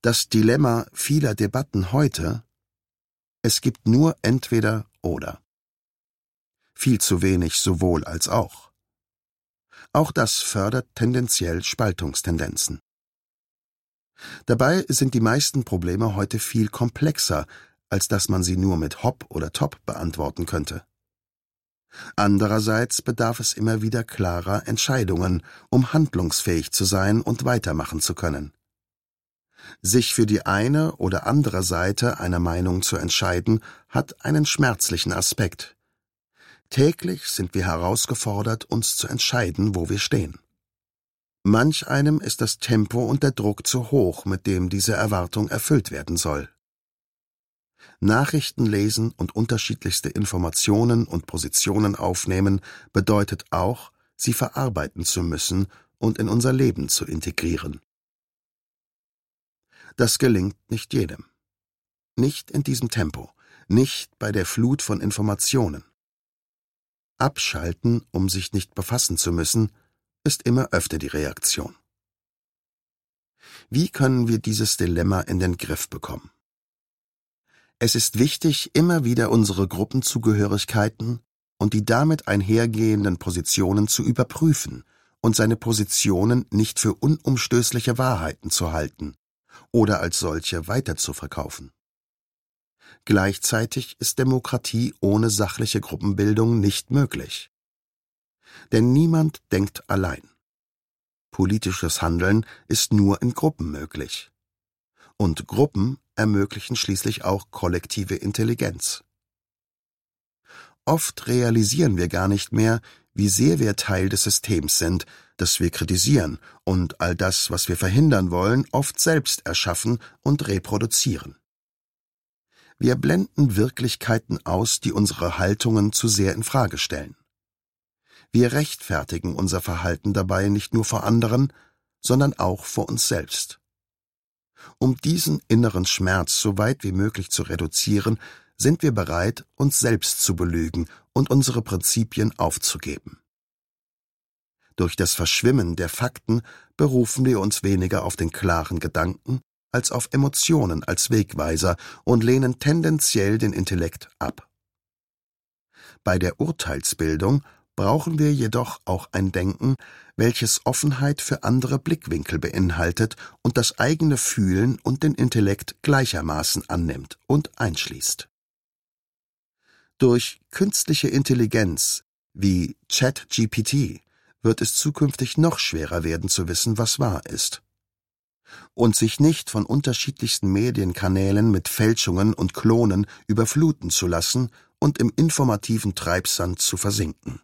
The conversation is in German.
Das Dilemma vieler Debatten heute: Es gibt nur entweder oder. Viel zu wenig sowohl als auch. Auch das fördert tendenziell Spaltungstendenzen. Dabei sind die meisten Probleme heute viel komplexer, als dass man sie nur mit Hop oder Top beantworten könnte. Andererseits bedarf es immer wieder klarer Entscheidungen, um handlungsfähig zu sein und weitermachen zu können. Sich für die eine oder andere Seite einer Meinung zu entscheiden, hat einen schmerzlichen Aspekt. Täglich sind wir herausgefordert, uns zu entscheiden, wo wir stehen. Manch einem ist das Tempo und der Druck zu hoch, mit dem diese Erwartung erfüllt werden soll. Nachrichten lesen und unterschiedlichste Informationen und Positionen aufnehmen bedeutet auch, sie verarbeiten zu müssen und in unser Leben zu integrieren. Das gelingt nicht jedem. Nicht in diesem Tempo, nicht bei der Flut von Informationen. Abschalten, um sich nicht befassen zu müssen, ist immer öfter die Reaktion. Wie können wir dieses Dilemma in den Griff bekommen? Es ist wichtig, immer wieder unsere Gruppenzugehörigkeiten und die damit einhergehenden Positionen zu überprüfen und seine Positionen nicht für unumstößliche Wahrheiten zu halten oder als solche weiterzuverkaufen. Gleichzeitig ist Demokratie ohne sachliche Gruppenbildung nicht möglich. Denn niemand denkt allein. Politisches Handeln ist nur in Gruppen möglich. Und Gruppen ermöglichen schließlich auch kollektive Intelligenz. Oft realisieren wir gar nicht mehr, wie sehr wir Teil des Systems sind, das wir kritisieren und all das, was wir verhindern wollen, oft selbst erschaffen und reproduzieren. Wir blenden Wirklichkeiten aus, die unsere Haltungen zu sehr in Frage stellen. Wir rechtfertigen unser Verhalten dabei nicht nur vor anderen, sondern auch vor uns selbst. Um diesen inneren Schmerz so weit wie möglich zu reduzieren, sind wir bereit, uns selbst zu belügen und unsere Prinzipien aufzugeben. Durch das Verschwimmen der Fakten berufen wir uns weniger auf den klaren Gedanken als auf Emotionen als Wegweiser und lehnen tendenziell den Intellekt ab. Bei der Urteilsbildung brauchen wir jedoch auch ein Denken, welches Offenheit für andere Blickwinkel beinhaltet und das eigene Fühlen und den Intellekt gleichermaßen annimmt und einschließt. Durch künstliche Intelligenz wie ChatGPT wird es zukünftig noch schwerer werden zu wissen, was wahr ist. Und sich nicht von unterschiedlichsten Medienkanälen mit Fälschungen und Klonen überfluten zu lassen und im informativen Treibsand zu versinken.